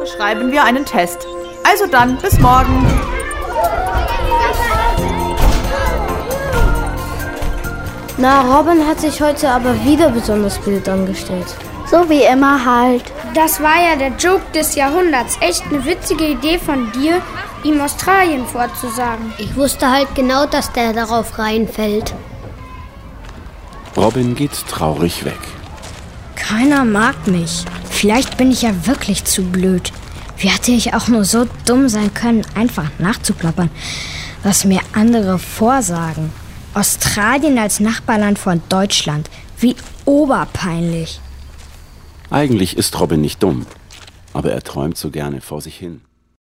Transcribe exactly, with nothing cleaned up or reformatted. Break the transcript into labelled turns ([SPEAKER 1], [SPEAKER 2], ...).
[SPEAKER 1] schreiben wir einen Test. Also dann, bis morgen.
[SPEAKER 2] Na, Robin hat sich heute aber wieder besonders blöd angestellt.
[SPEAKER 3] So wie immer halt.
[SPEAKER 4] Das war ja der Joke des Jahrhunderts. Echt eine witzige Idee von dir, ihm Australien vorzusagen.
[SPEAKER 3] Ich wusste halt genau, dass der darauf reinfällt.
[SPEAKER 5] Robin geht traurig weg.
[SPEAKER 6] Keiner mag mich. Vielleicht bin ich ja wirklich zu blöd. Wie hätte ich auch nur so dumm sein können, einfach nachzuplappern, was mir andere vorsagen? Australien als Nachbarland von Deutschland. Wie oberpeinlich.
[SPEAKER 5] Eigentlich ist Robin nicht dumm, aber er träumt so gerne vor sich hin.